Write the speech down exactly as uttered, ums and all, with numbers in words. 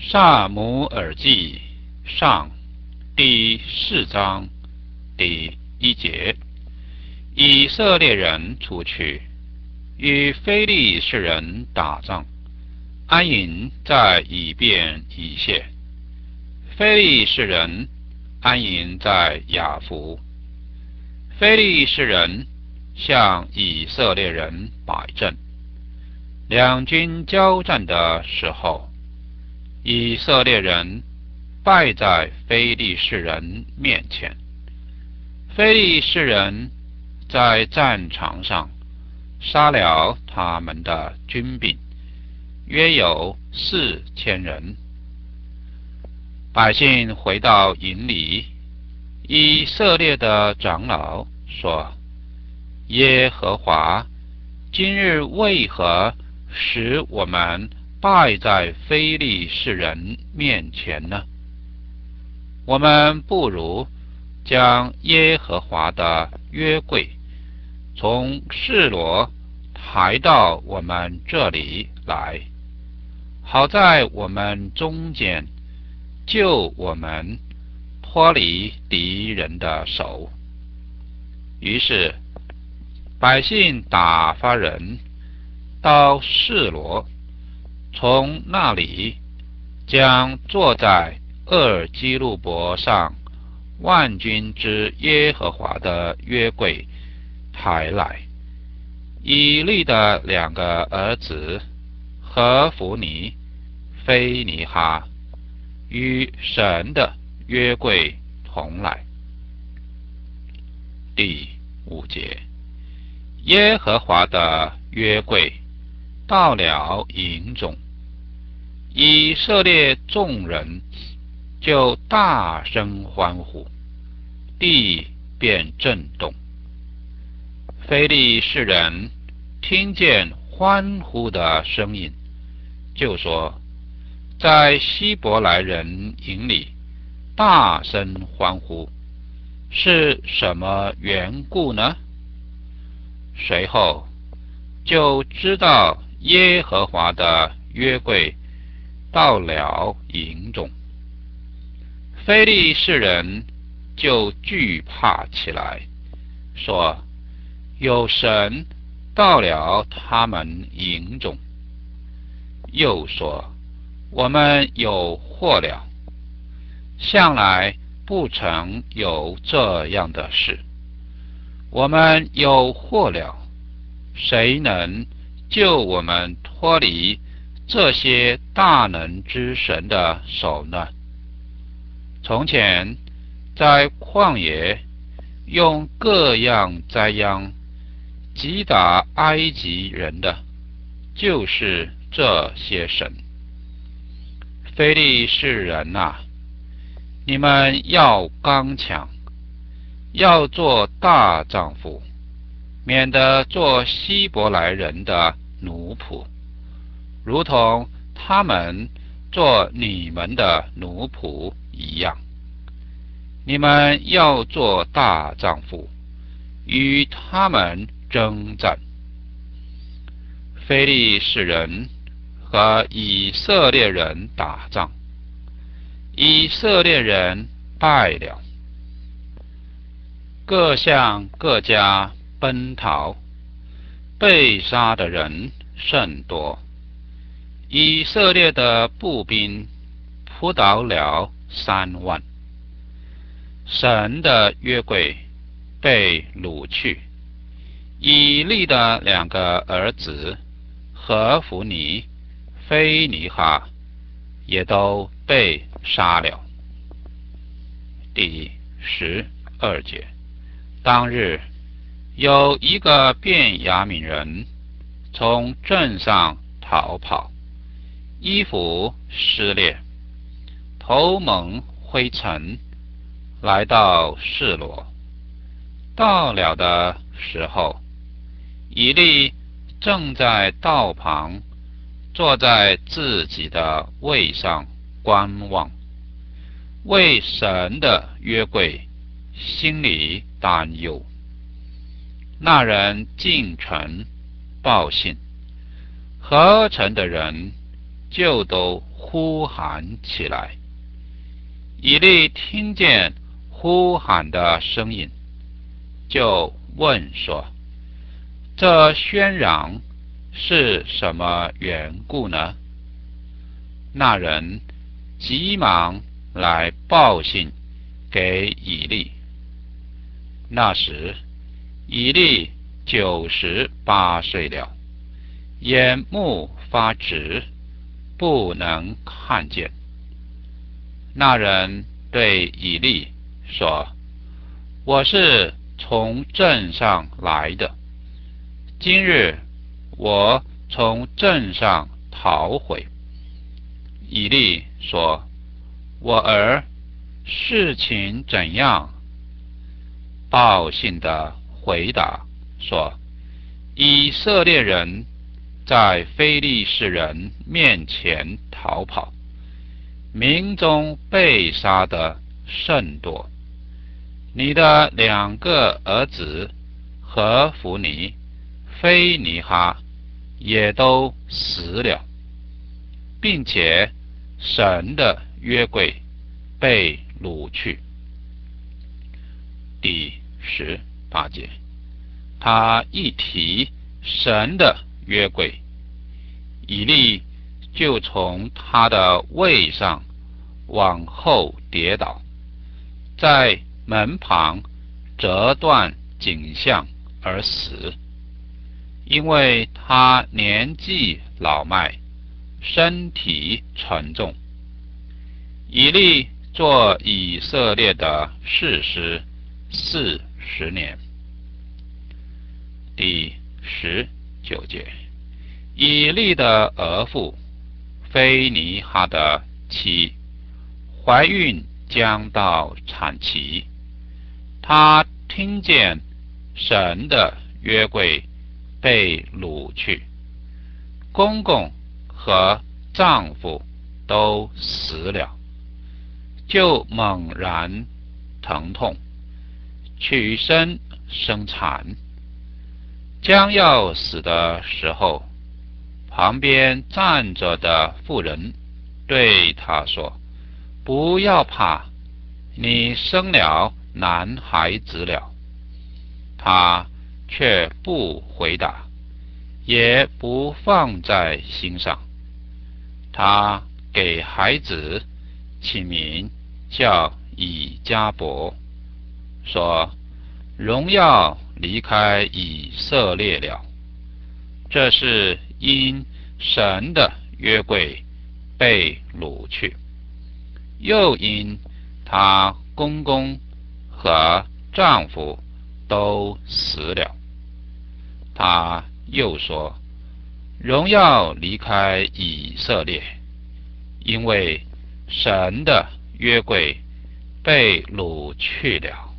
撒母耳记上第四章第一节，以色列人出去，与非利士人打仗，安营在以便以谢。非利士人安营在雅弗。非利士人向以色列人摆阵。两军交战的时候，以色列人败在非利士人面前。非利士人在战场上杀了他们的军兵，约有四千人。百姓回到营里，以色列的长老说：耶和华今日为何使我们败在非利士人面前呢？我们不如将耶和华的约柜从示罗抬到我们这里来，好在我们中间救我们脱离敌人的手。于是百姓打发人到示罗，从那里将坐在厄基路伯上万军之耶和华的约柜抬来。以利的两个儿子何弗尼、菲尼哈与神的约柜同来。第五节，耶和华的约柜到了营中，以色列众人就大声欢呼，地便震动。非利士人听见欢呼的声音，就说：在希伯来人营里大声欢呼，是什么缘故呢？随后就知道耶和华的约柜到了营中，非利士人就惧怕起来，说：有神到了他们营中。又说：我们有祸了，向来不曾有这样的事。我们有祸了，谁能救我们脱离这些大能之神的手呢？从前在旷野用各样灾殃击打埃及人的，就是这些神。非利士人啊，你们要刚强，要做大丈夫，免得做希伯来人的奴仆，如同他们做你们的奴仆一样。你们要做大丈夫，与他们征战。非利士人和以色列人打仗，以色列人败了，各向各家奔逃，被杀的人甚多。以色列的步兵扑倒了三万。神的约柜被掳去，以利的两个儿子何弗尼、菲尼哈也都被杀了。第十二节，当日有一个便雅悯人从镇上逃跑，衣服撕裂，头蒙灰尘，来到示罗。到了的时候，以利正在道旁，坐在自己的位上观望，为神的约柜心里担忧。那人进城报信，合城的人就都呼喊起来。以利听见呼喊的声音，就问说：这喧嚷是什么缘故呢？那人急忙来报信给以利。那时以利九十八岁了，眼目发直，不能看见。那人对以利说：我是从镇上来的，今日我从镇上逃回。以利说：我儿，事情怎样？报信的回答说：以色列人在非利士人面前逃跑，民中被杀的甚多。你的两个儿子何弗尼、菲尼哈也都死了，并且神的约柜被掳去。第十八节，他一提神的约柜，以利就从他的位上往后跌倒，在门旁折断颈项而死，因为他年纪老迈，身体沉重。以利做以色列的士师四十年。第十九节，以利的儿妇菲尼哈的妻怀孕将到产期，她听见神的约柜被掳去，公公和丈夫都死了，就猛然疼痛，取身生产。将要死的时候，旁边站着的妇人对他说：不要怕，你生了男孩子了。他却不回答，也不放在心上。他给孩子起名叫以迦伯，说：荣耀离开以色列了。这是因神的约柜被掳去，又因她公公和丈夫都死了。他又说：荣耀离开以色列，因为神的约柜被掳去了。